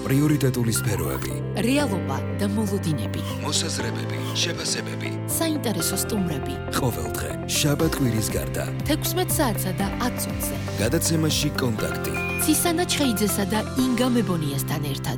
პრიორიტეტული სფეროები, რეალობა და მოლოდინები, მოსაზრებები, შეფასებები, საინტერესო სტუმრები. ყოველდღე, შაბათ-კვირის გარდა, 16 საათსა და 10 წუთზე. გადაცემაში კონტაქტი. ცისანა ჩხეიძესა და ინგა მებონიასთან ერთად.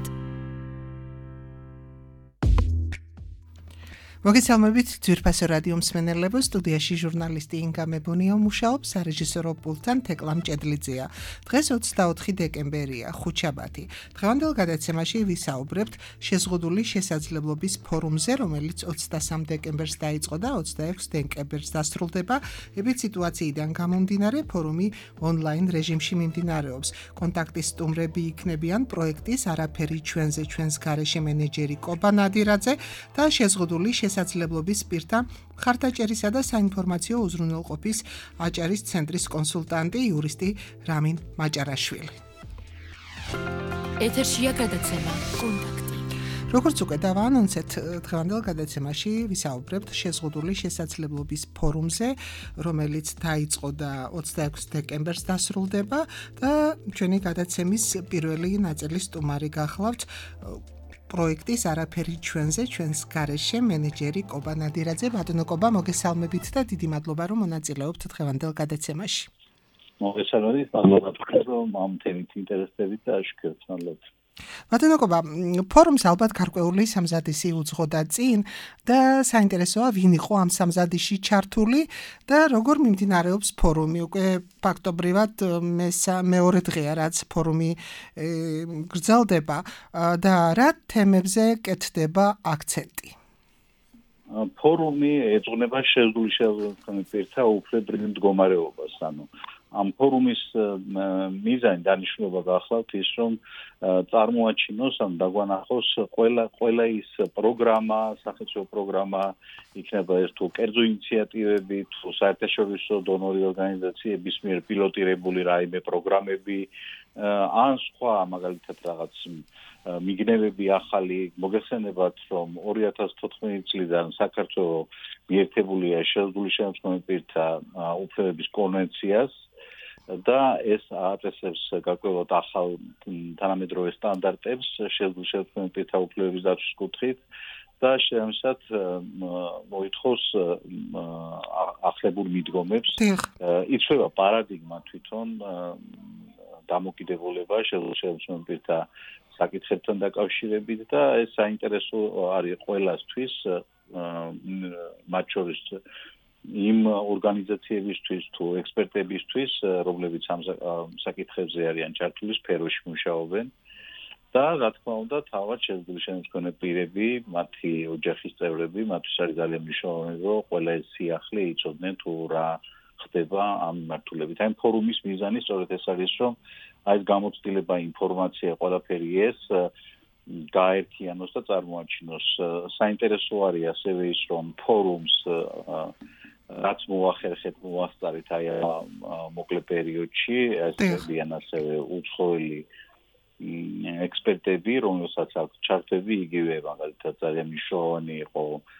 მოგესალმებით ძვირფასო რადიო მსმენელებო, სტუდიაში ჟურნალისტი ინგა მებონია მუშაობს, სარეჟისორო პულტთან თეკლა მჭედლიძეა. დღეს 24 დეკემბერია, ხუთშაბათი. დღევანდელ გადაცემაში ვისაუბრებთ შეზღუდული შესაძლებლობის ფორუმზე, რომელიც 23 დეკემბერს დაიწყო და 26 დეკემბერს დასრულდება. ეპიდსიტუაციიდან გამომდინარე, ფორუმი ონლაინ რეჟიმში მიმდინარეობს. კონტაქტის სტუმრები იქნებიან პროექტის არაფერი ჩვენზე ჩვენს გარეშე მენეჯერი კობა ნადირაძე და შეზღუდული შესაძლებლობის პირთა მხარდაჭერისა და საინფორმაციო უზრუნველყოფის აჭარის ცენტრის კონსულტანტი იურისტი რამინ მაჭარაშვილი. ეთერშია გადაცემა კონტაქტი. როგორც უკვე დავაანონსეთ, დღევანდელ გადაცემაში ვისაუბრებთ შეზღუდული შესაძლებლობის ფორუმზე, რომელიც დაიწყო და 26 დეკემბერს დასრულდება და ჩვენი გადაცემის პირველი ნაწილის სტუმარი გახლავთ პროექტის არაფერი ჩვენზე ჩვენს გარეშე მენეჯერი კობა ნადირაძე. ბატონო კობა, მოგესალმებით და დიდი მადლობა რომ მონაწილეობთ დღევანდელ გადაცემაში. მოგესალმებით, მადლობა რომ ამ თემით ინტერესდებით და შეგეცნობთ. ბატონო კობა, ფორუმს ალბათ გარკვეული სამზადისი უძღოდა წინ და საინტერესოა ვინ იყო ამ სამზადისში ჩართული და როგორ მიმდინარეობს ფორუმი. უკვე ფაქტობრივად მეორე დღეა რაც ფორუმი გრძელდება და რა თემებზე კეთდება აქცენტი. ფორუმი ეძღვნება შეზღუდული შესაძლებლობის პირთა უფლებრივ მდგომარეობას, ამ ფორუმის მიზანი დანიშნულება გახლავთ ის, რომ წარმოაჩინოს ან დაგვანახოს ყველა ის პროგრამა, სახელმწიფო პროგრამა, იქნება ეს თუ კერძო ინიციატივები, თუ საერთაშორისო დონორი ორგანიზაციების მიერ პილოტირებული რაიმე პროგრამები, ან სხვა მაგალითად რაღაც მიგნებები ახალი მოგეხსენებათ, რომ 2014 წლიდან საქართველოს მიერთებულია შეზღუდული შემოსავლების პირთა უფლებების კონვენციას და ეს აწესებს გარკვეულად ახალ თანამედროვე სტანდარტებს შეზღუდული შემოსავლების პირთა უფლებების დაცვის კუთხით და შესაბამისად მოითხოვს ახლებურ მიდგომებს. იცვლება პარადიგმა თვითონ დამოკიდებულება შეზღუდული შემოსავლების პირთა საკითხებთან დაკავშირებით და ეს საინტერესო არის ყველასთვის, მათ შორის იმ ორგანიზაციებისთვის თუ ექსპერტებისთვის, რომლებიც ამ საკითხებზე არიან ჩართული, სფეროში მუშაობენ და რა თქმა უნდა, თავად შეზღუდული შემოსავლების პირები, მათი ოჯახის წევრები, მათთვის არის ძალიან მნიშვნელოვანი, რომ ყველა ეს სიახლე იცოდნენ თუ რა ხდება ამ მიმართულებით. აი ფორუმის მიზანი სწორედ ეს არის, რომ აი გამოცდილება ინფორმაცია ყველაფერი ეს გაერთიანოს და წარმოაჩინოს. საინტერესო არის ასევე ის, რომ ფორუმს რაც მოახერხეთ მოასწარით აი მოკლე პერიოდში, ესებიან ასევე უცხოელი ექსპერტები, რომელსაც აქვს ჩართები, იგივე მაგალითად ძალიან მნიშვნელოვანი იყო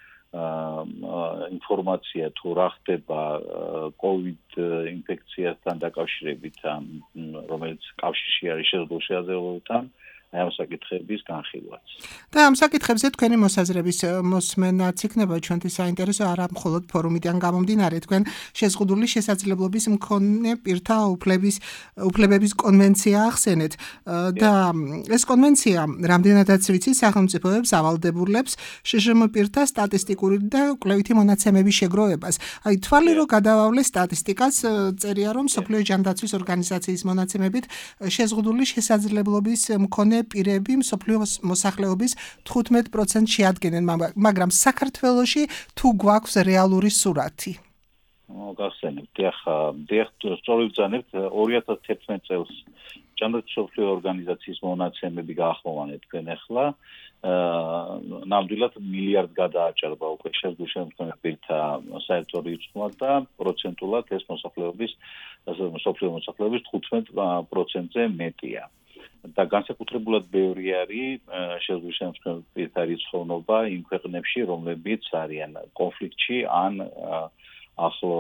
ინფორმაცია თუ რა ხდება COVID ინფექციასთან დაკავშირებით, რომელიც კავშირში არის შეზღუდული შესაძლებლობებთან, ამ საკითხების განხილვაც. და ამ საკითხებზე თქვენი მოსაზრების მოსმენაც იქნება ჩვენთვის საინტერესო, არა მხოლოდ ფორუმიდან გამომდინარე, თქვენ შეზღუდული შესაძლებლობის მქონე პირთა უფლებების კონვენცია ახსენეთ და ეს კონვენცია რამდენადაც ვიცი სახელმწიფოებს ავალდებულებს შშმ პირთა სტატისტიკური და კვლევითი მონაცემების შეგროვებას. აი თვალი რო გადავავლეს სტატისტიკას, წერია რომ მსოფლიო ჯანდაცვის ორგანიზაციის მონაცემებით შეზღუდული შესაძლებლობის მქონე პირები მსოფლიოს მოსახლეობის 15% შეადგენენ, მაგრამ საქართველოში თუ გვაქვს რეალური სურათი? გახსენებთ, სწორედ ვძანებთ 2011 წელს ჯანდაცვის მსოფლიო ორგანიზაციის მონაცემები გაახმოვანეთ თქვენ ახლა, ნამდვილად მილიარდ გადააჭარბა უკვე შეზღუდული შემოსავლების პირთა საერთო რიცხვმა და პროცენტულად ეს მსოფლიო მოსახლეობის 15%-ზე მეტია. და განსაკუთრებულად ბევრი არის შეზღუდული შემოსავლების პირთა რიცხვობა იმ ქვეყნებში, რომლებიც არიან კონფლიქტში ან ახლო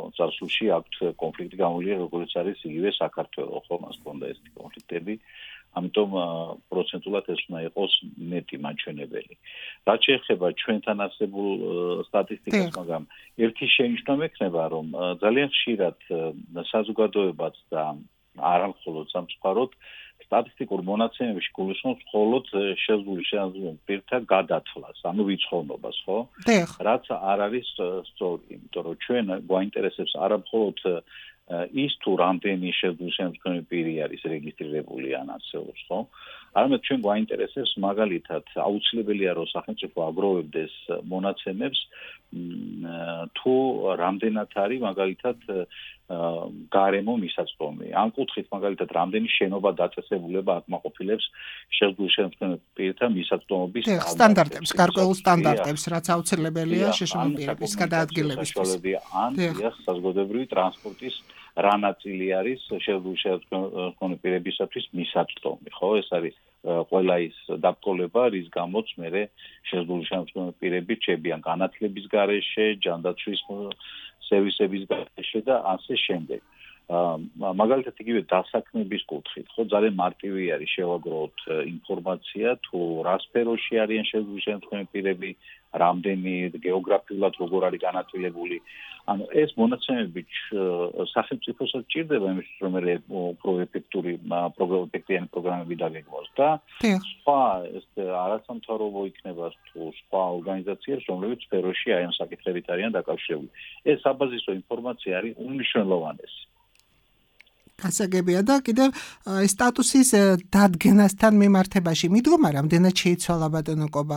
წარსულში აქვთ კონფლიქტი გამოვლილი, როგორც არის იგივე საქართველო, ხო, მას ჰქონდა ეს კონფლიქტები ამიტომ პროცენტულად ეს უნდა იყოს ნეტი მაჩვენებელი. რაც შეეხება ჩვენთან არსებულ სტატისტიკას, მაგრამ ერთი შენიშვნა მექნება, რომ ძალიან ხშირად საზოგადოებაც და არა მხოლოდ სამწუხაროდ სტატისტიკურ მონაცემებში გულისხმობს მხოლოდ შეზღუდული შეანაზრებელ პირთა გადათვლას, ანუ ვიცხოვნობას, ხო? რაც არ არის სწორი, იმიტომ რომ ჩვენ გვაინტერესებს არა მხოლოდ ის თუ რამდენი შეზღუდული შეანაზრებელი პირი არის რეგისტრირებული ან არსებობს, ხო? არამედ ჩვენ გვაინტერესებს მაგალითად აუცილებელია რომ სახელმწიფო აგროვებდეს მონაცემებს თუ რამდენად არის მაგალითად გარემო მისაწვდომი. ამ კუთხით მაგალითად რამდენი შენობა დაწესებულება აკმაყოფილებს შეზღუდული შეანაზრებელი პირთა მისაწვდომობის სტანდარტებს, გარკვეულ სტანდარტებს, რაც აუცილებელია შეზღუდული პირების გადაადგილებისთვის. ან საზოგადოებრივი ტრანსპორტის რა ნაწილი არის შეზღუდული შეანაზრებელი პირებისათვის მისაწვდომი, ხო? ეს არის ყველა ის დაბრკოლება, რის გამოც მე შეზღუდული შეანაზრებელი პირები რჩებიან განათლების გარეშე, ჯანდაცვის სერვისების გარეშე და ასე შემდეგ. მაგალითად იგივე დასაქმების კუთხით, ხო, ძალიან მარტივი არის შევაგროვოთ ინფორმაცია თუ რა სფეროში არიან შეზღუდული შეანაზრებელი პირები, რამდენი გეოგრაფიულად როგორ არის განაწილებული. ანუ ეს მონაცემები სახელმწიფოსაც ჭირდება იმისთვის, რომ უფრო ეფექტიანი პროგრამები დაგეგმოს და სხვა ეს არასამთავრობო იქნება თუ სხვა ორგანიზაციებს, რომლებიც სფეროში აი ამ საკითხებით არიან დაკავშირებული. ეს საბაზისო ინფორმაცია არის უმნიშვნელოვანესი. გასაგებია და კიდევ სტატუსის დადგენასთან მიმართებაში მიდგომა რამდენად შეიცვალა ბატონო კობა?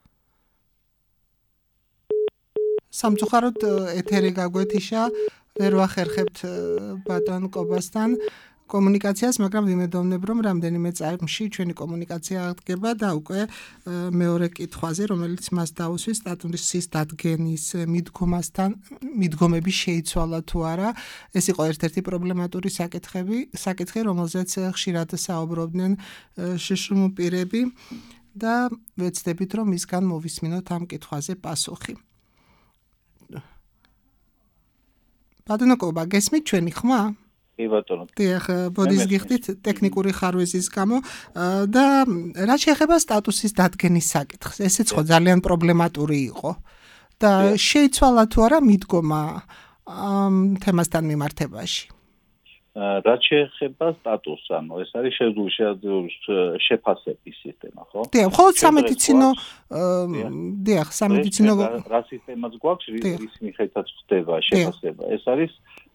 სამწუხაროდ ეთერი გაგვეთიშა, ვერ ვახერხებთ ბატონ კობასთან კომუნიკაციას, მაგრამ ვიმედოვნებ, რომ რამდენიმე წამში ჩვენი კომუნიკაცია აღდგება და უკვე მეორე კითხვაზე, რომელიც მას დაუსვის სტატუსის დადგენის მიდგომები შეიცვალა თუ არა, ეს იყო ერთ-ერთი პრობლემატური საკითხი, რომელზეც ხშირად საუბრობდნენ შშმ პირები და ვეცდებით, რომ მისგან მოვისმინოთ ამ კითხვაზე პასუხი. ბატონო კობა, გესმით ჩვენი ხმა? კი ბატონო. დიახ, ბოდის გიხდით ტექნიკური ხარვეზის გამო და რა შეეხება სტატუსის დადგენის საკითხს, ესეც ხო ძალიან პრობლემატური იყო და შეიცვალა თუ არა მიდგომა ამ თემასთან მიმართებაში? რაც შეეხება სტატუსს, ანუ ეს არის შეზღუდული შეანაზრების შეფასების სისტემა, ხო? დიახ, მხოლოდ სამედიცინო რა სისტემაც გვაქვს, რის მიხედვითაც ხდება შეფასება. ეს არის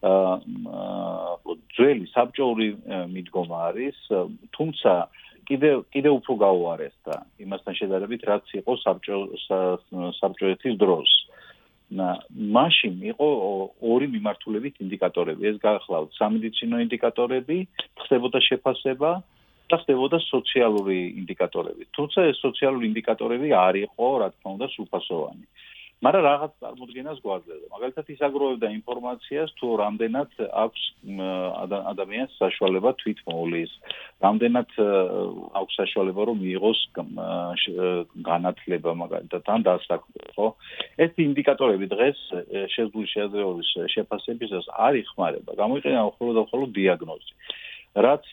ძველი საბჭოური მიდგომა არის, თუმცა კიდევ უფრო გაუარესდა იმასთან შედარებით, რაც იყო საბჭოეთის დროს. მაშინ იყო ორი მიმართულებით ინდიკატორები. ეს გახლავთ სამედიცინო ინდიკატორები, ხდებოდა შეფასება და ხდებოდა სოციალური ინდიკატორები. თუმცა ეს სოციალური ინდიკატორები არ იყო, რა თქმა უნდა, სრულფასოვანი. მაგრამ რაღაც წარმოდგენას გვაძლევდა. მაგალითად, ის აგროვებდა ინფორმაციას თუ რამდენად აქვს ადამიანს საშუალება თვითმოვლის, რამდენად აქვს საშუალება რომ მიიღოს განათლება მაგალითად ან დასაქმება, ხო? ეს ინდიკატორები დღეს შეზღუდული შეანაზრების შეფასებისას არ იხმარება. გამოიყენება მხოლოდ დიაგნოზი. რაც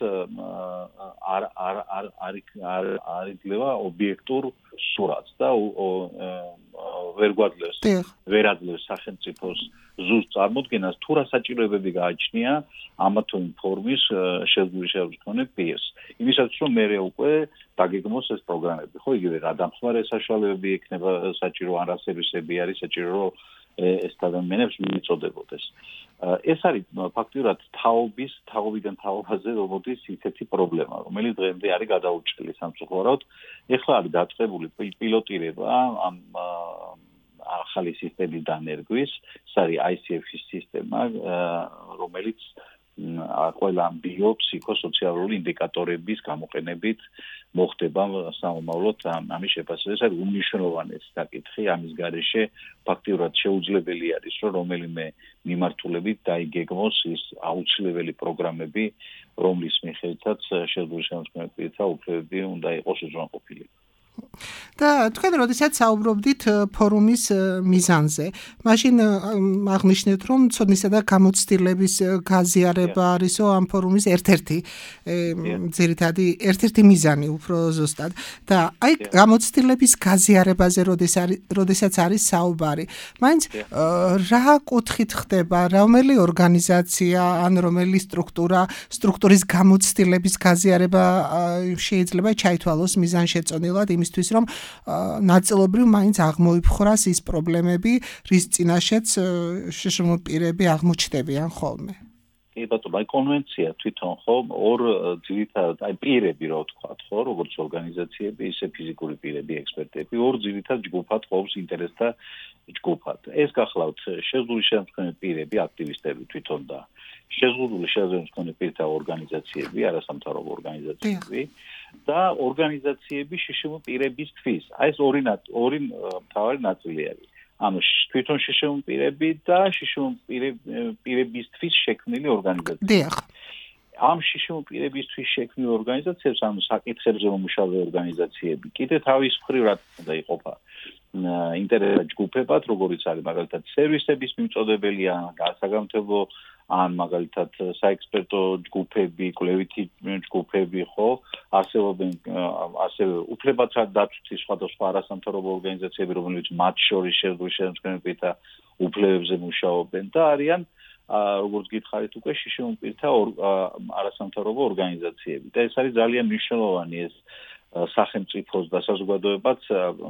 არ იძლევა ობიექტურ სურათს და ვერ აძლევს სახელმწიფოს ზუსტ წარმოდგენას თუ რა საჭიროებები გააჩნია ამა თუ იმ ფორმის შეზღუდული შეანაზრების პირს. იმისათვის რომ მე უკვე დაგეგმოს ეს პროგრამები, ხო, იგივე რა დამხმარე საშუალებები ექნება საჭირო ან რა სერვისები არის საჭირო რომ ეს ადამიანებს მიწოდებოდეს. ეს არის ფაქტიურად თაობიდან თაობაზე რობოტის ისეთი პრობლემა, რომელიც დღემდე არის გადაურჩეული სამწუხაროდ. ეხლა არის დაწყებული პილოტირება ამ ახალი სისტემის დანერგვის, ეს არის ICF-ის სისტემა, რომელიც ყველა ბიოფსიქოსოციალური ინდიკატორების გამოყენებით მოხდება სამომავლოდ ამის შეფასება. ეს არის უმნიშვნელოვანესი საკითხი, ამის გარეშე ფაქტიურად შეუძლებელი არის, რომ რომელიმე მიმართულებით დაიგეგმოს ის აუცილებელი პროგრამები, რომლის მიხედვითაც შეზღუდული შეანაზრების პირთა უფლებები უნდა იყოს უზრუნველყოფილი. და თქვენ როდესაც საუბრობდით ფორუმის მიზანზე, მაშინ აღნიშნეთ, რომ ცოდნისა და გამოცდილების გაზიარება არისო ამ ფორუმის ერთ-ერთი ძირითადი ერთ-ერთი მიზანი უფრო ზუსტად. და აი გამოცდილების გაზიარებაზე როდესაც არის საუბარი, მაინც რა კუთხით ხდება, რომელი ორგანიზაცია ან რომელი სტრუქტურის გამოცდილების გაზიარება შეიძლება ჩაითვალოს მიზანშეწონილად იმისთვის, რომ ნაწილობრივ მაინც აღმოიფხვრას ის პრობლემები, რის წინაშეც შშმ პირები აღმოჩნდებიან ხოლმე. კი ბატონო, აი კონვენცია თვითონ ხო ორ ძირითად აი პირები რა ვთქვათ, ხო, როგორც ორგანიზაციები, ისე ფიზიკური პირები, ექსპერტები, ორ ძირითად ჯგუფად ყოფს ინტერესთა ჯგუფად. ეს გახლავთ შეზღუდული შემდგომი პირები, აქტივისტები თვითონ და შეზღუდული შემდგომი პირთა ორგანიზაციები, არასამთავრობო ორგანიზაციები და ორგანიზაციები შშმ პირებისთვის. აი ეს ორი მთავარი ნაწილი არის. ანუ თვითონ შშმ პირები და შშმ პირებისთვის შექმნილი ორგანიზაციები. დიახ. ამ შშმ პირებისთვის შექმნილი ორგანიზაციებს, ანუ საკითხებზე მომუშავე ორგანიზაციები, კიდე თავის მხრივ რა უნდა იყოფა ინტერესთა ჯგუფებად, როგორიც არის მაგალითად სერვისების მიმწოდებელი ან გასაგამოთებო ან მაგალითად საექსპერტო ჯგუფები, კვლევითი ჯგუფები, ხო, ასევე უფლებათა დაცვის სხვადასხვა არასამთავრობო ორგანიზაციები, რომლებიც მათ შორის შეზღუდული შემდგომი პირთა უფლებებზე მუშაობენ და არიან როგორც გითხარით უკვე შშმ პირთა არასამთავრობო ორგანიზაციები. და ეს არის ძალიან მნიშვნელოვანი ეს სახელმწიფოს და საზოგადოებაც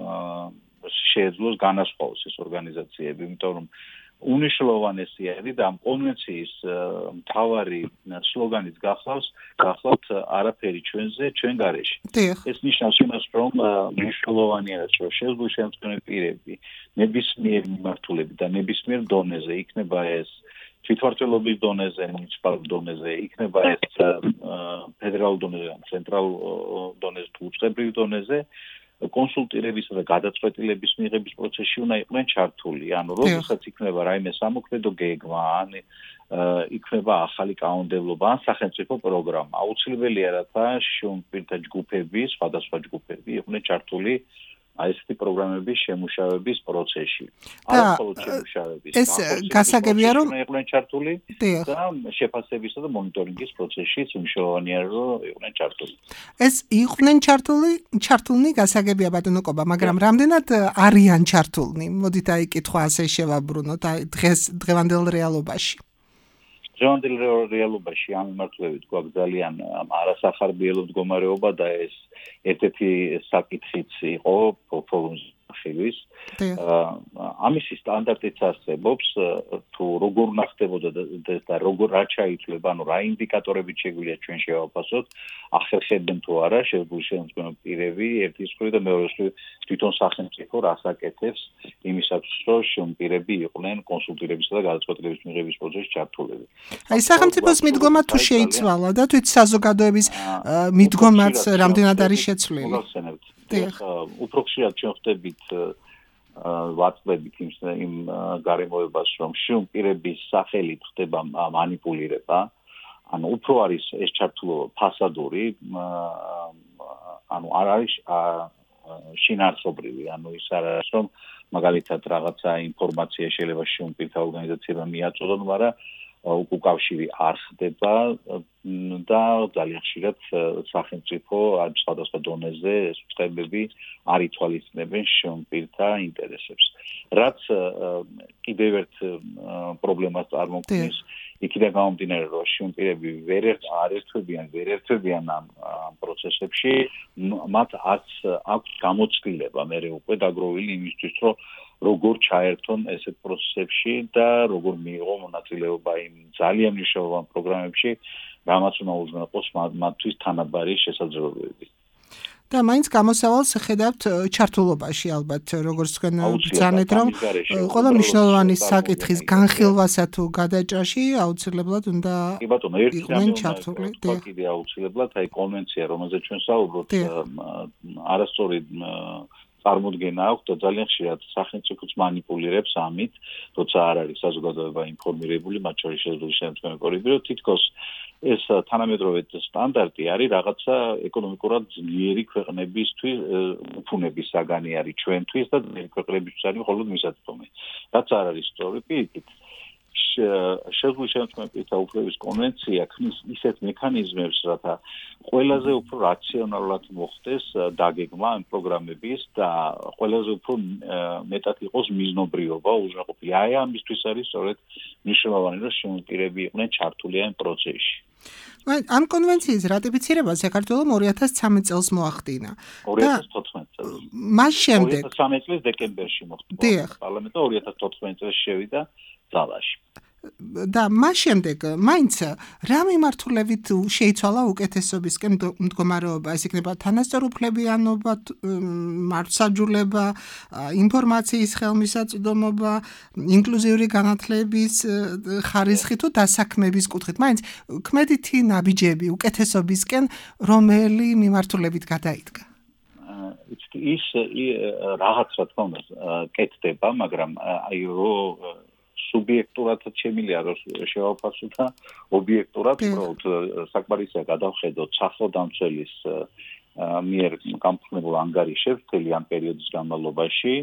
შეეძლოს განასხვავოს ეს ორგანიზაციები, იმიტომ რომ უნიშნულოვანესი არის და ამ კონვენციის მთავარი სლოგანიც გახლავთ არაფერი ჩვენზე, ჩვენ გარეშე. ეს ნიშნავს იმას, რომ მნიშვნელოვანია რომ შეზღუდული შემდგომი პირები ნებისმიერ მიმართულებით და ნებისმიერ დონეზე იქნება ეს თვითმმართველობის დონეზე, მუნიციპალურ დონეზე, იქნება ეს ფედერალურ დონეზე, ცენტრალურ დონეზე, უწყებრივ დონეზე კონსულტირებისა და გადაწყვეტილების მიღების პროცესში უნდა იყვნენ ჩართული. ანუ როდესაც იქნება რაიმე სამოქმედო გეგმა, ან იქნება ახალი კანონმდებლობა, ან სახელმწიფო პროგრამა, აუცილებელია რათა შშმ პირთა ჯგუფები, სხვადასხვა ჯგუფები იყვნენ ჩართული აი ესეთი პროგრამების შემუშავების პროცესში. არამხოლოდ შემუშავების, ეს გასაგებია რომ იყვნენ ჩართული და შეფასებისა და მონიტორინგის პროცესშიც მნიშვნელოვანია რომ იყვნენ ჩართული. ეს იყვნენ ჩართულნი გასაგებია ბატონო კობა, მაგრამ რამდენად არიან ჩართულნი? მოდით აი კითხვა ასე შევაბრუნოთ აი დღევანდელ რეალობაში. დღევანდელ რეალობაში ამ მიმართულებით გვაქვს ძალიან არასახარბიელო მდგომარეობა და ეს ერთ-ერთი საკითხიც იყო ფორუმის ხილვის. ამისი სტანდარტიც არსებობს, თუ როგორ ნახდებოდა და როგორ რა ჩაითვლება, ანუ რა ინდიკატორებით შეგვიძლია ჩვენ შევაფასოთ, ახერხებენ თუ არა შეზღუდული შემდგომი პირები ერთის მხრივ და მეორეს მხრივ თვითონ სახელმწიფო რას აკეთებს იმისათვის, რომ შემპირები იყვნენ კონსულტირებისა და გადაწყვეტილების მიღების პროცესში ჩართულები. აი სახელმწიფოს მიდგომა თუ შეიცვალა და თვით საზოგადოების მიდგომაც რამდენად არის შეცვლილი. უფრო ხშირად ჩვენ ხდებით ვაწყდებით იმ გარემოებას, რომ შემპირების სახელით ხდება მანიპულირება. ანუ უფრო არის ეს ჩართულობა ფასადური, ანუ არ არის შინაარსობრივი, ანუ ის არ არის რომ მაგალითად რაღაცა ინფორმაცია შეიძლება შემპირთა ორგანიზაციებმა მიაწოდონ, მაგრამ უკავშირი არ ხდება და ძალიან ხშირად სახელმწიფო ან სხვადასხვა დონეზე ეს უწყებები არ ითვალისწინებენ შემპირთა ინტერესებს. რაც კიდევ ერთ პრობლემას წარმოქმნის, იქიდან გამომდინარე, რომ შემპირები ვერ ერთვებიან ამ პროცესებში, მათ აქვს გამოცდილება მერე უკვე დაგროვილი იმისთვის, რომ როგორ ჩაერთონ ესეთ პროცესებში და როგორ მიიღო მონაწილეობა იმ ძალიან მნიშვნელოვან პროგრამებში, რამაც უნდა უზრუნველყოს მათთვის თანაბარი შესაძლებლობები. და მაინც გამოსავალს ხედავთ ჩართულობაში ალბათ, როგორც თქვენ ბრძანეთ, რომ ყველა მნიშვნელოვანი საკითხის განხილვასა თუ გადაჭრაში აუცილებლად უნდა იყვნენ ჩართული. კიდე აუცილებლად აი კონვენცია, რომელზეც ჩვენ საუბრობთ, არასწორი წარმოდგენა აქვს და ძალიან ხშირად სახელმწიფოც манипуლირებს ამით, როცა არ არის საზოგადოება ინფორმირებული, მათ შორის შეზღუდული შემთხვევები, რომ თითქოს ეს თანამედროვე სტანდარტი არის რაღაცა ეკონომიკურად ძლიერი ქვეყნებისთვის უფუნების საგანი არის ჩვენთვის და ძლიერი ქვეყნებისთვის არის მხოლოდ მისაწვდომი. რაც არ არის სწორი, პირიქით შეზღუდული შემთხვევებთა უფლების კონვენცია ქმნის ისეთ მექანიზმებს, რათა ყველაზე უფრო რაციონალურად მოხდეს დაგეგმა ამ პროგრამების და ყველაზე უფრო მეტად იყოს მიზნობრიობა უზრუნველყოფილი. აი ამისთვის არის სწორედ მნიშვნელოვანი, რომ შემოწირები იყვნენ ჩართული ამ პროცესში. ამ კონვენციის რატიფიცირება საქართველოს 2013 წელს მოახდინა. 2014 წელს. მას შემდეგ 2013 წლის დეკემბერში მოხდა პარლამენტი და 2014 წელს შევიდა ძალაში. და მას შემდეგ მაინც რა მიმართულებით შეიცვალა უკეთესობისკენ მდგომარეობა, ეს იქნება თანასწორუფლებიანობა, მართლმსაჯულება, ინფორმაციის ხელმისაწვდომობა, ინკლუზიური განათლების ხარისხი თუ დასაქმების კუთხით. მაინც ქმედითი ნაბიჯები უკეთესობისკენ რომელი მიმართულებით გადაიდგა? ის რაღაც რა თქმა უნდა კეთდება, მაგრამ აი რომ სუბიექტურადაც შემილია რომ შევაფასო და ობიექტურად უბრალოდ საკმარისია გადავხედოთ სახელდამცველის მიერ გამხნებულ ანგარიშებს მთელი ამ პერიოდის განმავლობაში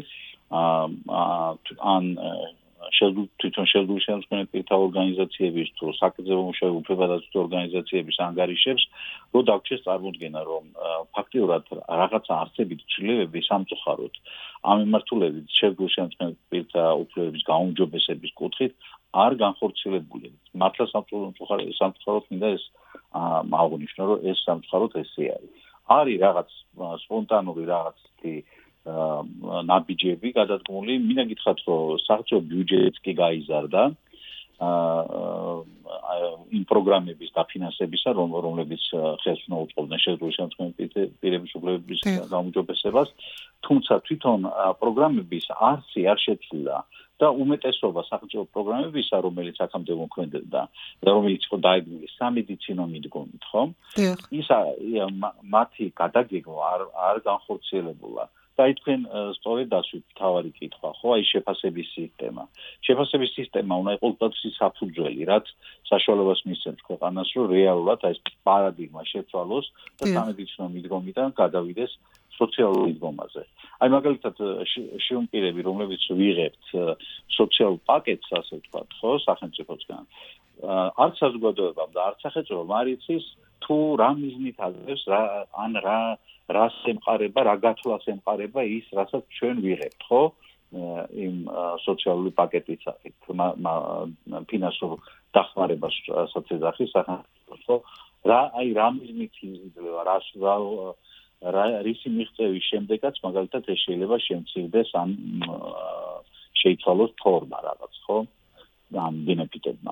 ან თვითონ შეზღუდული შემთხვევებთა ორგანიზაციების თუ საკითხებზე მუშაობ უფლებადაცვითი ორგანიზაციების ანგარიშებს, რომ დაგვრჩეს წარმოდგენა, რომ ფაქტიურად რაღაცა არსებით ცვლილებები სამწუხაროდ ამ მიმართულებით შეზღუდული შემთხვევებთა უფლებების გაუმჯობესების კუთხით არ განხორციელებული. მართლა სამწუხაროდ მინდა ეს აღნიშნო, რომ ეს სამწუხაროდ ესე არის. არის რაღაც სპონტანური რაღაცი ნაბიჯები გადადგმული, მინდა გითხრათ, რომ სახელმწიფო ბიუჯეტიც კი გაიზარდა იმ პროგრამების დაფინანსებისა, რომლებიც ხელს უნდა უწყობდნენ შეზღუდული შემთხვევების უფლებების გაუმჯობესებას, თუმცა თვითონ პროგრამების არსი არ შეცვლილა და უმეტესობა სახელმწიფო პროგრამებისა, რომელიც აქამდე მოქმედებდა და რომელიც იყო დაიგნული სამედიცინო მიდგომით, ხო? ის მათი გადაგეგმა არ განხორციელებულა. და თქვენ სწორედ დასვით თავარი კითხვა, ხო, აი შეფასების სისტემა. შეფასების სისტემა უნდა იყოს უდაცვის საფუძველი, რაც საშუალებას მისცემს ქვეყანას, რომ რეალურად ეს პარადიგმა შეცვალოს და სამედიცინო მიდგომიდან გადავიდეს სოციალურ მიდგომაზე. აი მაგალითად შეუმპირები, რომლებიც ვიღებთ სოციალურ პაკეტს, ასე ვთქვათ, ხო, სახელმწიფოსგან, არც საზოგადოებამ და არც სახელმწიფომ არ იცის თუ რა მიზნით აძლევს ან რას ემყარება, რა გათვლას ემყარება ის, რასაც ჩვენ ვიღებთ, ხო? იმ სოციალური პაკეტის სახით, ფინანსურ დახმარებასაც ეძახის სახელმწიფოს, ხო? რა მიზნით იძლევა, რისი მიღწევის შემდეგაც მაგალითად ეს შეიძლება შემცირდეს ან შეიცვალოს ფორმა რაღაც, ხო? ამ ბენეფიტებმა.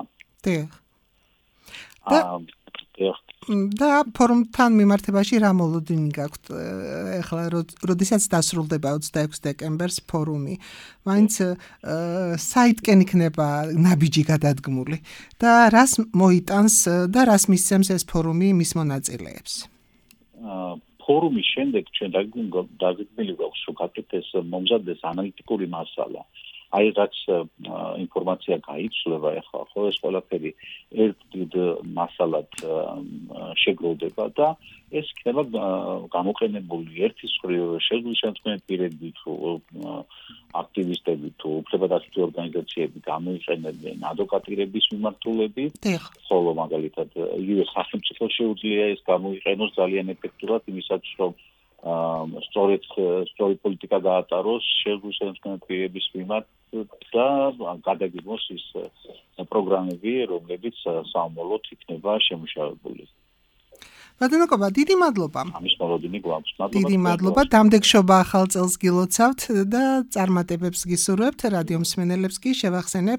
და ფორუმთან მიმართებაში რა მოლოდინი გაქვთ? ეხლა როდესაც დასრულდება 26 დეკემბერს ფორუმი, მაინც საიტკენ იქნება ნაბიჯი გადადგმული და რას მოიტანს და რას მისცემს ეს ფორუმი მის მონაწილეებს? ფორუმის შემდეგ ჩვენ დაგეგმილი გვაქვს, რომ გაკეთდეს მომზადდეს ანალიტიკური მასალა. აი რაც ინფორმაცია გაიცვლება ახლა, ხო, ეს ყველაფერი ერთ დიდ მასალად შეგროვდება და ეს იქნება გამოყენებული ერთის შეზღუდული შემთხვევების პირები თუ აქტივისტები თუ უფლებადაცვითი ორგანიზაციები გამოიყენებენ ადვოკატირების მიმართულებით, ხოლო მაგალითად იგივე სახელმწიფო შეუძლია ეს გამოიყენოს ძალიან ეფექტურად იმისაც, რომ სწორი პოლიტიკა გაატაროს შეზღუდული შემთხვევების მიმართ და გადაგეგმოს ის პროგრამები, რომლებიც საომრობლოდ იქნება შემუშავებული. ბატონოკობა, დიდი მადლობა. ამის მოლოდინი გვაქვს. დიდი მადლობა. დამდეგშობა ახალ წელს გილოცავთ და წარმატებებს გისურვებთ. რადიო მსმენელებს კი შევახსენებ,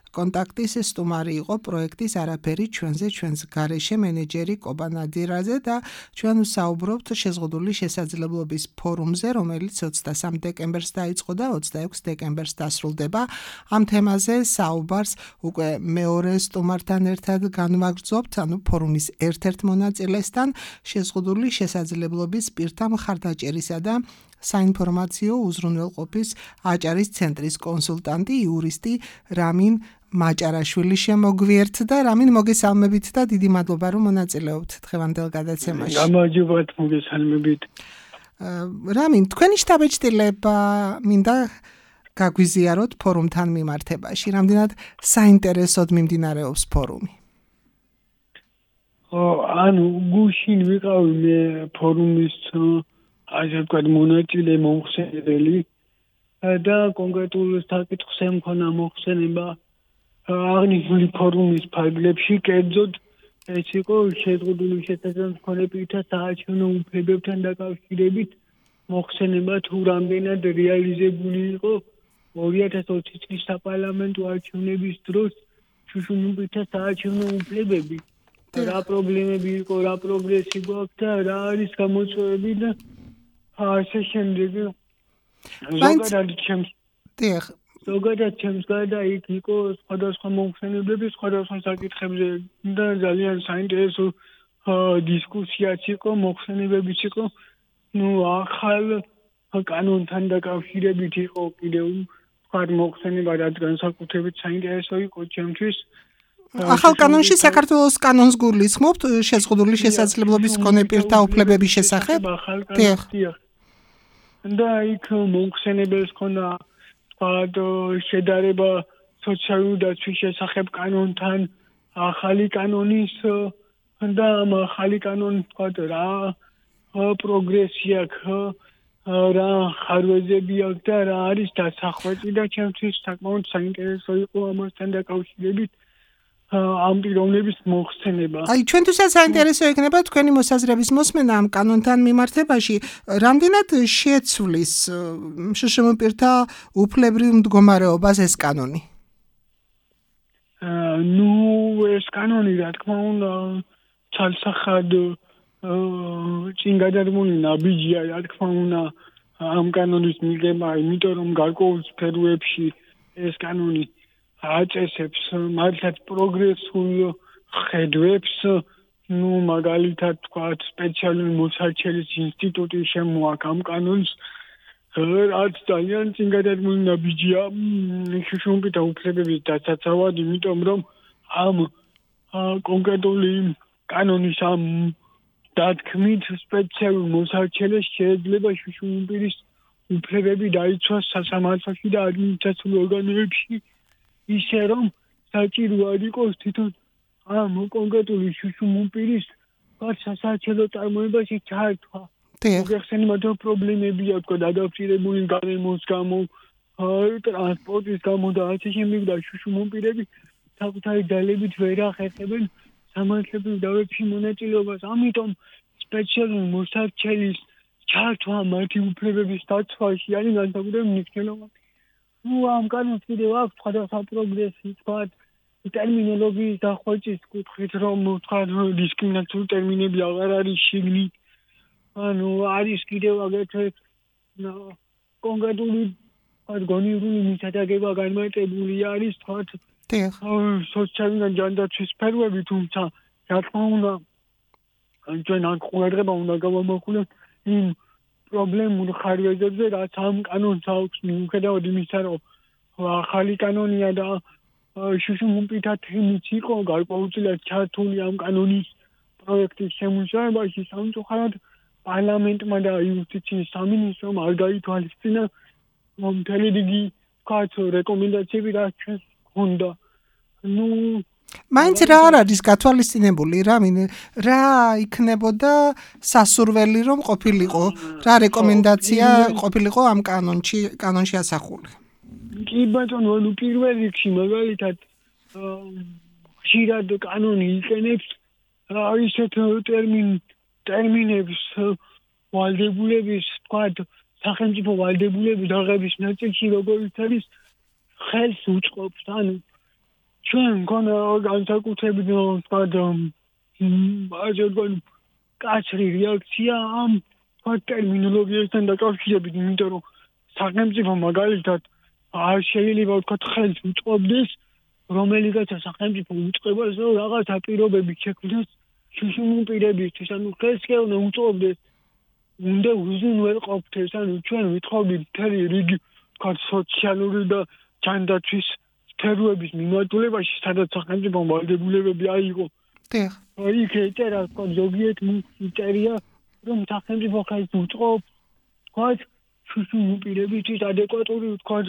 კონტაქტის სტუმარი იყო პროექტის არაფერი ჩვენს გარეშე მენეჯერი კობა ნადირაძე და ჩვენ ვსაუბრობთ შეზღუდული შესაძლებლობის ფორუმზე, რომელიც 23 დეკემბერს დაიწყო და 26 დეკემბერს დასრულდება. ამ თემაზე საუბარს უკვე მეორე სტუმართან ერთად განვაგრძობთ, ანუ ფორუმის ერთ-ერთ მონაწილესთან, შეზღუდული შესაძლებლობის პირთა მხარდაჭერისა და საინფორმაციო უზრუნველყოფის აჭარის ცენტრის კონსულტანტი, იურისტი რამინ მაჭარაშვილი შემოგვიერთდა. რამინ, მოგესალმებით და დიდი მადლობა რომ მონაწილეობთ დღევანდელ გადაცემაში. გამარჯობათ, მოგესალმებით. რამინ, თქვენი შთაბეჭდილება მინდა გაგვიზიაროთ ფორუმთან მიმართებაში. რამდენად საინტერესოდ მიმდინარეობს ფორუმი? ანუ გუშინ ვიყავი მე ფორუმის ასე ვთქვათ მონაწილე მომხსენებელი და კონკრეტულ საკითხს ემქონა მოხსენება აღნიშნული ფორუმის ფარგლებში, კერძოდ ეს იყო შეზღუდული შესაძლებლობის მქონე პირთა საარჩევნო უფლებებთან დაკავშირებით მოხსენება თუ რამდენად რეალიზებული იყო 2020 წლის საპარლამენტო არჩევნების დროს შუშუმ პირთა საარჩევნო უფლებები. რა პრობლემები იყო, რა პროგრესი გვაქვს და რა არის გამოწვევები და ასე შემდეგ. ზოგადად ჩემს გარდა იქ იყო სხვადასხვა მომხსენებლები სხვადასხვა საკითხებზე და ძალიან საინტერესო დისკუსიაც იყო, მოხსენებებიც იყო. ახალ კანონთან დაკავშირებით იყო კიდევ ვთქვათ მოხსენება, რაც განსაკუთრებით საინტერესო იყო ჩემთვის. ახალ კანონში საქართველოს კანონს გულისხმობთ შეზღუდული შესაძლებლობის მქონე პირთა უფლებების შესახებ? და იქ მოხსენებელს ქონა ვთქვათ შედარება სოციალური დაცვის შესახებ კანონთან, ახალი კანონის და ამ ახალი კანონის ვთქვათ რა პროგრესი აქვს, რა ხარვეზები აქვს და რა არის დასახვეწი და ჩემთვის საკმაოდ საინტერესო იყო ამასთან დაკავშირებით ამ პიროვნების მოხსენება. აი, ჩვენთვისაც საინტერესო იქნება თქვენი მოსაზრების მოსმენა ამ კანონთან მიმართებაში. რამდენად შეცვლის შშმ პირთა უფლებრივ მდგომარეობას ეს კანონი? ეს კანონი, რა თქმა უნდა, ცალსახად წინ გადადგმული ნაბიჯია, რა თქმა უნდა, ამ კანონის მიღება, იმიტომ რომ გარკვეულ სფეროებში ეს კანონი აწესებს მართლაც პროგრესულ ხედვებს, მაგალითად ვთქვათ, სპეციალური მოსარჩელის ინსტიტუტი შემოაქვს ამ კანონს, რაც ძალიან წინ გადადგმული ნაბიჯია შუშუმ პირთა უფლებების დასაცავად, იმიტომ რომ ამ კონკრეტული კანონის ამ დათქმით სპეციალურ მოსარჩელეს შეიძლება შუშუმ პირის უფლებები დაიცვას სასამართლოში და ადმინისტრაციულ ორგანოებში. ისე რომ საჭირო არ იყოს თვითონ ამ კონკრეტული შუშუმ პირის სასარჩელო წარმოებაში ჩართვა. მოგეხსენებათ პრობლემები აქვს გადაჭირებული გარემოს გამო, ტრანსპორტის გამო და ასე შემდეგ და შუშუმ პირები საკუთარი ძალებით ვერ ახერხებენ სამართლებრივ დავებში მონაწილეობას. ამიტომ სპეციალური მოსარჩელის ჩართვა მათი უფლებების დაცვაში არის განსაკუთრებით მნიშვნელოვანი. ამ კანონს კიდევ აქვს სხვადასხვა პროგრესი, ვთქვათ, ტერმინოლოგიის დახვეწის კუთხით, რომ ვთქვათ, დისკრიმინაციული ტერმინები აღარ არის შიგნით. არის კიდევ აგრეთვე კონკრეტული გონივრული მისადაგება განმარტებული არის, ვთქვათ, სოციალური ჯანდაცვის სფეროები, თუმცა, რა თქმა უნდა, ჩვენ აქ ყურადღება უნდა გავამახვილოთ იმ პრობლემურ ხარვეზებზე, რაც ამ კანონს აქვს, მიუხედავად იმისა, რომ ახალი კანონია და შუშუმ პირთა თემიც იყო გარკვეულწილად ჩართული ამ კანონის პროექტის შემუშავებაში, სამწუხაროდ პარლამენტმა და იუსტიციის სამინისტრომ არ გაითვალისწინა მთელი რიგი ვთქვათ რეკომენდაციები, რაც ჩვენს ჰქონდა. მაინც რა არ არის გათვალისწინებული, რა იქნებოდა სასურველი რომ ყოფილიყო, რა რეკომენდაცია ყოფილიყო ამ კანონში ასახული? კი ბატონო, პირველ რიგში მაგალითად ხშირად კანონი იყენებს ისეთ ტერმინებს ვალდებულების, ვთქვათ, სახელმწიფო ვალდებულების დაღების ნაწილში, როგორც არის ხელს უწყობს, ჩვენ მქონდა განსაკუთრებით ასე ვთქვათ კაცრი რეაქცია ამ ტერმინოლოგიასთან დაკავშირებით, იმიტომ რომ სახელმწიფო მაგალითად არ შეიძლება ვთქვათ ხელს უწყობდეს რომელიღაცა სახელმწიფო უწყებას რომ რაღაცა პირობები შექმნას შუშუმ პირებისთვის, ანუ ხელს კი უნდა უწყობდეს, უნდა უზრუნველყოფდეს, ანუ ჩვენ ვითხოვდით მთელი რიგი ვთქვათ სოციალური და ჯანდაცვის სფეროების მიმართულებაში, სადაც სახელმწიფო ვალდებულებები აიღო. დიახ. იქ ეწერა ვთქვათ ზოგიერთ წერია რომ სახელმწიფო ხელს უწყობს ვთქვათ შუშუმ პირებისთვის ადეკვატური ვთქვათ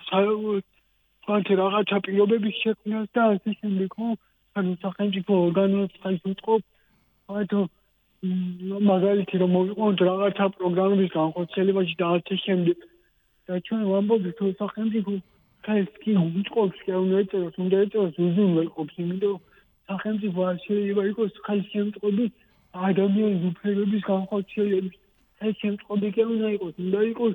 რაღაცა პირობების შექმნას და ასე შემდეგ, ხო? ანუ სახელმწიფო ორგანოებს ხელს უწყობს ვთქვათ მაგალითი რომ მოვიყვანოთ რაღაცა პროგრამების განხორციელებაში და ასე შემდეგ. და ჩვენ ვამბობთ რომ სახელმწიფო ხელს კი უწყობს, კი უნდა ეწეროს უზრუნველყოფს, იმიტომ რომ სახელმწიფო არ შეიძლება იყოს ხელშემწყობი ადამიანის უფლებების განხორციელების. ხელშემწყობი კი უნდა იყოს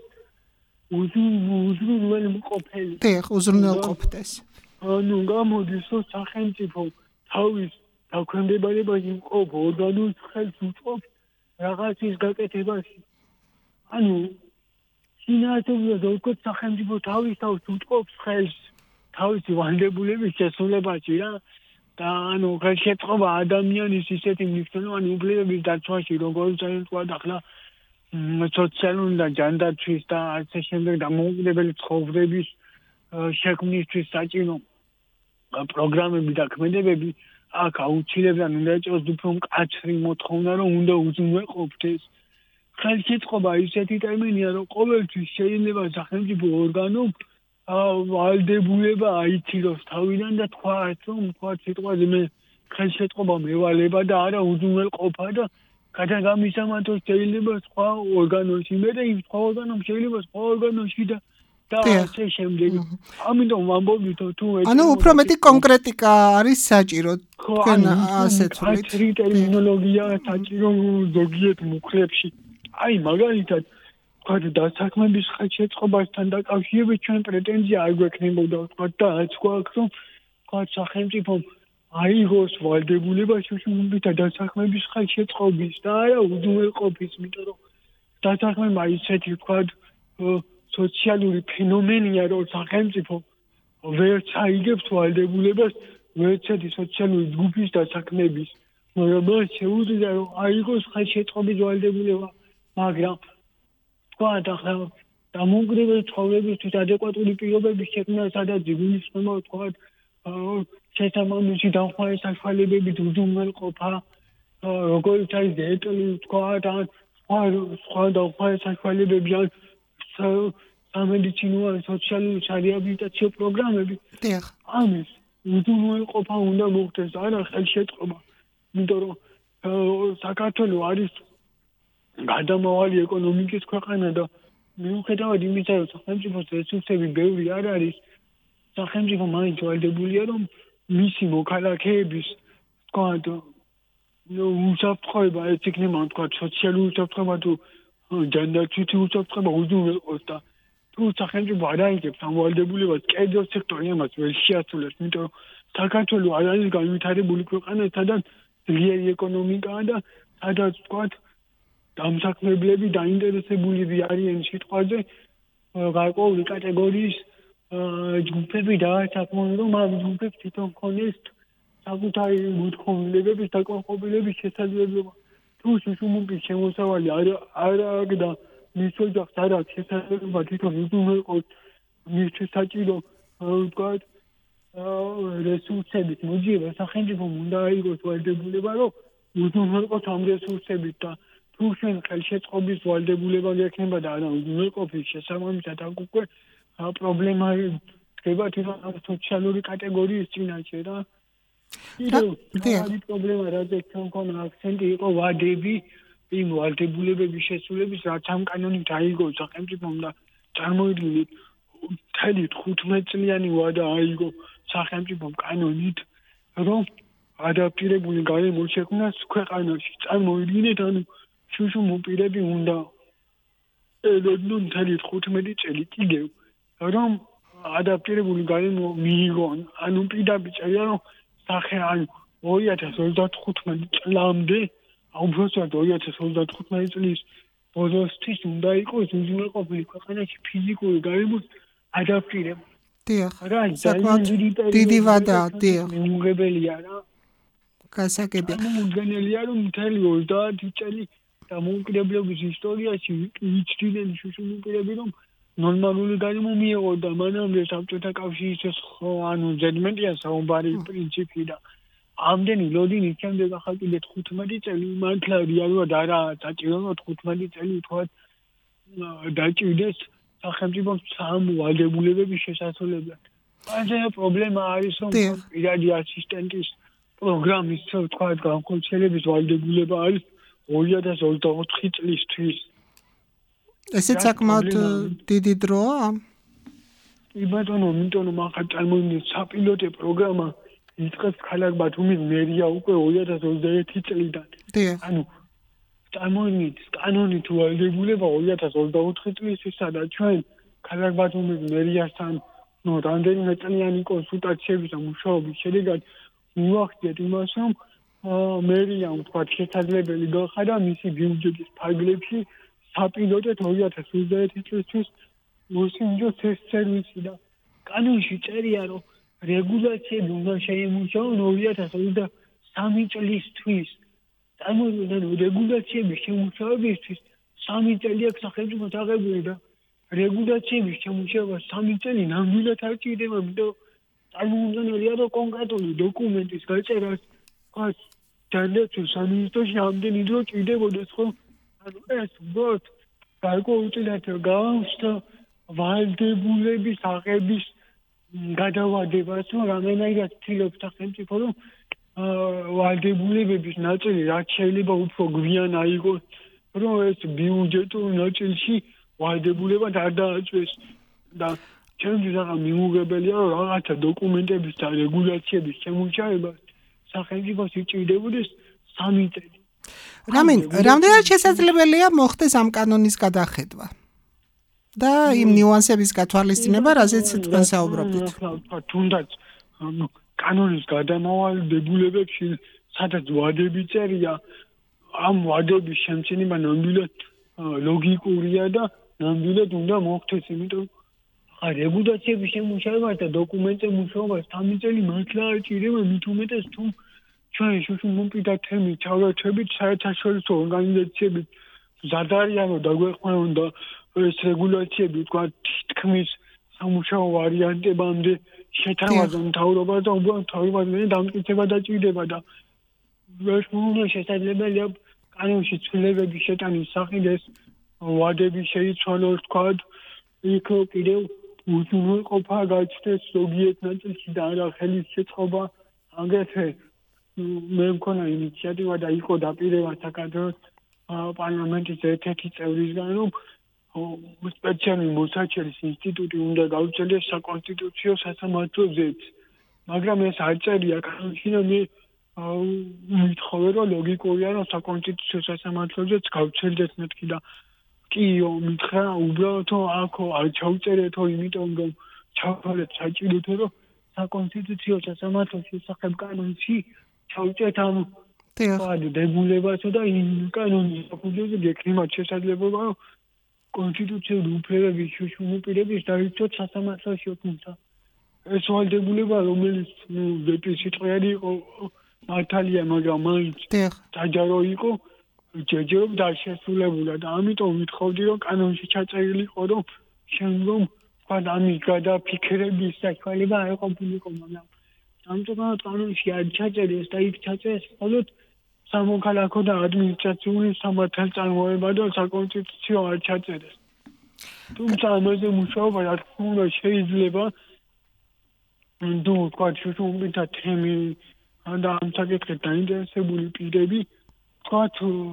უზრუნველყოფელი. დიახ, უზრუნველყოფდეს. ანუ გამოდის რომ სახელმწიფო თავის დაქვემდებარებაში მყოფ ორგანოს ხელს უწყობს რაღაცის გაკეთებაში. ანუ სინათლეზე ვთქვათ სახელმწიფო თავის თავს უწყობს ხელს თავისი ვალდებულების შესრულებაში რა. და ანუ ხელშეწყობა ადამიანის ისეთი მნიშვნელოვანი უფლებების დაცვაში, როგორც ვთქვათ ახლა სოციალური და ჯანდაცვის და ასე შემდეგ დამოუკიდებელი ცხოვრების შექმნისთვის საჭირო პროგრამები და ქმედებები აქ აუცილებლად უნდა ეწოს უფრო მკაცრი მოთხოვნა, რომ უნდა უზრუნველყოფდეს. ხელშეწყობა ისეთი ტერმინია, რომ ყოველთვის შეიძლება სახელმწიფო ორგანომ ვალდებულება აიცილოს თავიდან და თქვათ, რომ თქვათ სიტყვაზე მე ხელშეწყობა მევალება და არა უზრუნველყოფა და გადაგამისამართოს შეიძლება სხვა ორგანოში, მე და იმ სხვა ორგანოში შეიძლება სხვა ორგანოში და ასე შემდეგ. ამიტომ ვამბობთ თუ ანუ უფრო მეტი კონკრეტიკა არის საჭირო თქვენ ასე თვლით. ტერმინოლოგია საჭირო ზოგიერთ მუხლებში. აი მაგალითად ვთქვათ დასაქმების ხელშეწყობასთან დაკავშირებით ჩვენ პრეტენზია არ გვექნებოდა ვთქვათ და რაც გვაქვს რომ ვთქვათ სახელმწიფო აიღოს ვალდებულება შუშუმით და დასაქმების ხელშეწყობის და არა უზრუნველყოფის, იმიტომ რომ დასაქმება ისეთი ვთქვათ სოციალური ფენომენია, რომ სახელმწიფო ვერც აიგებს ვალდებულებას ვერცერთი სოციალური ჯგუფის დასაქმების. მაგრამ შეუძლია რომ აიღოს ხელშეწყობის ვალდებულება, მაგრამ ვთქვათ ახლა დამოუკიდებელი ცხოვრებისთვის ადეკვატური პირობების შექმნა, სადაც იგულისხმება ვთქვათ შესაბამისი დამხმარე საშუალებებით უზრუნველყოფა, როგორც არის დეტალი ვთქვათ ან სხვა დამხმარე საშუალებები ან სამედიცინო ან სოციალური რეაბილიტაციო პროგრამები. დიახ. ამის უზრუნველყოფა უნდა მოხდეს, არა ხელშეწყობა. იმიტომ რომ საქართველო არის გადამავალი ეკონომიკის ქვეყანა და მიუხედავად იმისა, რომ სახელმწიფოს რესურსები ბევრი არ არის, სახელმწიფო მაინც ვალდებულია, რომ მისი მოქალაქეების ვთქვათ უსაფრთხოება ეს იქნება ვთქვათ სოციალური უსაფრთხოება თუ ჯანდაცვითი უსაფრთხოება უზრუნველყოს და თუ სახელმწიფო არ აიღებს ამ ვალდებულებას, კერძო სექტორი ამას ვერ შეასრულებს, იმიტომ რომ საქართველო არ არის განვითარებული ქვეყანა, სადაც ძლიერი ეკონომიკაა და სადაც ვთქვათ დამსაქმებლები დაინტერესებულები არიან სიტყვაზე გარკვეული კატეგორიის ჯგუფები და საკმაოდ რომ ამ ჯგუფებს თვითონ ქონეს საკუთარი მოთხოვნილებების დაკმაყოფილების შესაძლებლობა. თუ შუშუმის შემოსავალი არ აქვს და მის ოჯახს არ აქვს შესაძლებლობა თვითონ უზრუნველყოს მისთვის საჭირო ვთქვათ რესურსებით მოძიება, სახელმწიფომ უნდა აიღოს ვალდებულება, რომ უზრუნველყოს ამ რესურსებით და თუ შენ ხელშეწყობის ვალდებულება გექნება და არა უზრუნველყოფის შესაბამისად აქ უკვე პრობლემა ხდება თვითონ სოციალური კატეგორიის წინაშე რა. ის პრობლემა რადგან ჩვენ მქონდა აქცენტი იყო ვადები, იმ ვალდებულებების შესრულების, რაც ამ კანონით აიღო სახელმწიფომ და წარმოიდგინეთ 15 წლიანი ვადა აიღო სახელმწიფომ კანონით, რომ ადაპტირებული გარემო შექმნას ქვეყანაში. წარმოიდგინეთ, ანუ შუშუმ პირები უნდა ელოდნონ 15 წელი კიდევ, რომ ადაპტირებული გარემო მიიღონ. ანუ პირდაპირ წერია რომ სახე ანუ 2035 წლამდე, უბრალოდ 2035 წლის ბოლოსთვის უნდა იყოს უზრუნველყოფილი ქვეყანაში ფიზიკური გარემოს ადაპტირება. დიახ. რა საკმაოდ დიდი ვადაა, დიახ. მიუღებელია რა. გასაგებია. მოუგენელია რომ მთელი 30 წელი დამოუკიდებლობის ისტორიაში ვიჩვენენ შუშული პირები რომ ნორმალური გარემო მიიღო და მანამდე საბჭოთა კავშირის ანუ ზედმეტია საუბარი პრინციპი და ამდენი ლოდინის შემდეგ ახლა კიდე 15 წელი მართლა რეალურად არა დაჭირო 15 წელი თქვა დაჭირდეს სახელმწიფო სამ ვალდებულებების შესასრულებლად. ასე პრობლემა არის რომ პირადი ასისტენტის პროგრამის თქვა განხორციელების ვალდებულება არის 2024 წლისთვის. ესეც საკმაოდ დიდი დროა? კი ბატონო, იმიტომ რომ ახლა წარმოვიდგინეთ საპილოტო პროგრამა იწყებს ქალაქ ბათუმის მერია უკვე 2021 წლიდან. ანუ წარმოვიდგინეთ კანონით ვალდებულება 2024 წლისისა და ჩვენ ქალაქ ბათუმის მერიასთან რამდენიმე წლიანი კონსულტაციების და მუშაობის შედეგად მივახციეთ იმას რომ მერიამ თქვა შესაძლებელი გახადა მისი ბიუჯეტის ფარგლებში საპილოტოდ 2021 წლისთვის მოსინჯოს ეს სერვისი და კანონში წერია რომ რეგულაციები უნდა შეიმუშაონ 2023 წლისთვის. წარმოვიდგინეთ რეგულაციების შემუშავებისთვის 3 წელი აქვს სახელმწიფოს აღებული და რეგულაციების შემუშავება 3 წელი ნამდვილად არ ჭირდება, იმიტომ წარმოვიდგინეთ რომ კონკრეტული დოკუმენტის გაწერას ჯანდაცვის სამინისტროში ამდენი დრო ჭირდებოდეს ხო? ანუ ეს უბრალოდ გარკვეულწილად გავამხსნა ვალდებულების აღების გადავადებას, რომ რამენაირად ცდილობს სახელმწიფო რომ ვალდებულებების ნაწილი რაც შეიძლება უფრო გვიან აიღოს, რომ ეს ბიუჯეტურ ნაწილში ვალდებულებად არ დააწვეს და ჩემთვის ახლა მიუღებელია რომ რაღაცა დოკუმენტების და რეგულაციების შემუშავებას სახელმწიფოს იჭირდებოდეს 3 წელი. რამდენად შესაძლებელია მოხდეს ამ კანონის გადახედვა? და იმ ნიუანსების გათვალისწინება, რაზეც თქვენ საუბრობთ. თუნდაც კანონის გადამავალდებულებებში სადაც ვადები წერია, ამ ვადების შემცირება ნამდვილად ლოგიკურია და ნამდვილად უნდა მოხდეს, იმიტომ რეგულაციების შემუშავება და დოკუმენტების მუშაობა 3 წელი მართლა არ ჭირდება, მით უმეტეს თუ ჩვენ შუშუმპიტა თემით ჩავერთვებით საერთაშორისო ორგანიზაციებით მზად არიან რომ დაგვეყვანონ და ეს რეგულაციები თქვა თითქმის სამუშაო ვარიანტებამდე შეთავაზა მთავრობას და უბრალოდ მთავრობაზე დამტკიცება დაჭირდება და ეს უნდა შესაძლებელია კანონში ცვლილებების შეტანის სახით ეს ვადები შეიცვალოს თქვა იქ კიდევ უზრუნველყოფა გაჩნდეს ზოგიერთ ნაწილში და არა ხელის შეწყობა აგრეთვე მე მქონა ინიციატივა და იყო დაპირება საქართველოს პარლამენტის ერთ-ერთი წევრისგან რომ სპეციალური მოსაჩერის ინსტიტუტი უნდა გაუწევდეს საკონსტიტუციო სასამართლოზეც, მაგრამ ეს არ წერია კანონში და მე მითხოვე რომ ლოგიკურია რომ საკონსტიტუციო სასამართლოზეც გაუწევდეს მეთქი და კიო მითხრა უბრალოდ აქ არ ჩაუწერეთო იმიტომ რომ ჩავთვალეთ საჭიროთო რომ საკონსტიტუციო სასამართლოს შესახებ კანონში ჩაუჭერთ ამ დებულებასო და იმ კანონის საფუძველზე გექნებათ შესაძლებლობა რომ კონსტიტუციური უფლებების შუშუმპირების დაიცვათ სასამართლოში თუმცა ეს ვალდებულება რომელიც ვეტის სიტყვიერი იყო მართალია მაგრამ მაინც დაჯარო იყო ჯერჯერობით არ შესრულებულა და ამიტომ ვითხოვდი რომ კანონში ჩაწერილი იყო რომ შემდგომ თქვა ამის გადაფიქრების საშუალება არ ყოფილიყო მაგრამ ამიტომაც კანონში არ ჩაწერეს და იქ ჩაწერეს მხოლოდ სამოქალაქო და ადმინისტრაციული სამართალწარმოება და საკონსტიტუციო არ ჩაწერეს. თუმცა ამაზე მუშაობა რა თქმა უნდა შეიძლება თუ თქვა შუშუმპიტა თემი და ამ საკითხით დაინტერესებული პირები თქვა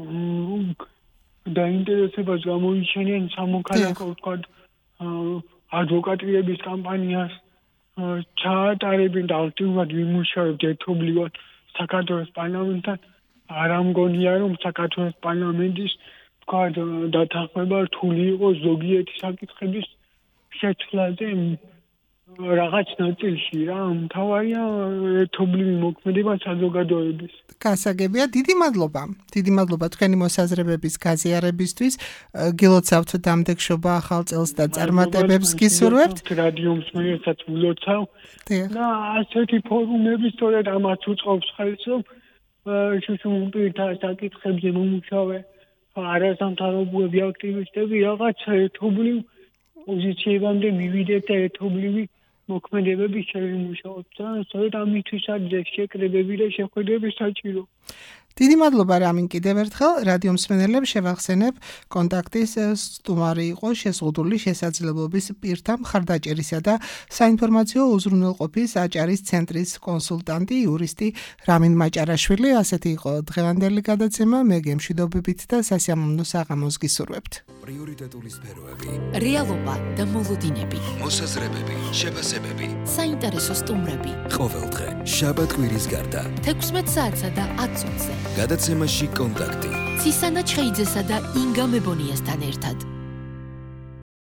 დაინტერესებას გამოიჩენენ სამოქალაქო თქვა ადვოკატირების კამპანიას ჩაატარებენ და აქტიურად ვიმუშავებთ ერთობლივად საქართველოს პარლამენტთან არ ამგონია რომ საქართველოს პარლამენტის თქვა დათანხმება რთული იყო ზოგიერთი საკითხების შეცვლაზე რაღაც ნაწილში რა, მთავარია ერთობლივი მოქმედება საზოგადოების. გასაგებია, დიდი მადლობა თქვენი მოსაზრებების გაზიარებისთვის. გილოცავთ დამდეგშობა ახალ წელს და წარმატებებს გისურვებთ. რადიო მსმენელსაც ვილოცავ. და ასეთი ფორუმები სწორედ ამას უწყობს ხელს, რომ შუშუმპირთა საკითხებზე მომუშავე არასამთავრობოები აქტივისტები რაღაც ერთობლივ პოზიციებამდე მივიდეთ და ერთობლივი მოქმედებები შევიმუშაოთ და სწორედ ამითვისაც შეკრებები და შეხვედრები საჭირო. დიდი მადლობა რამინ კიდევ ერთხელ რადიო მსმენელებს შევახსენებ კონტაქტის სტუმარი იყო შეზღუდული შესაძლებლობის პირთა მხარდაჭერისა და საინფორმაციო უზრუნველყოფის აჭარის ცენტრის კონსულტანტი იურისტი რამინ მაჭარაშვილი. ასეთი იყო დღევანდელი გადაცემა. მე გემშვიდობებით და სასიამოვნო საღამოს გისურვებთ. პრიორიტეტული სფეროები, რეალობა და მოლოდინები, მოსაზრებები, შეფასებები. საინტერესო სტუმრები. ყოველდღე, შაბათ-კვირის გარდა. 16 საათსა და 10 წუთზე. გადაცემაში კონტაქტი. ცისანა ჩხეიძესა და ინგა მებონიასთან ერთად.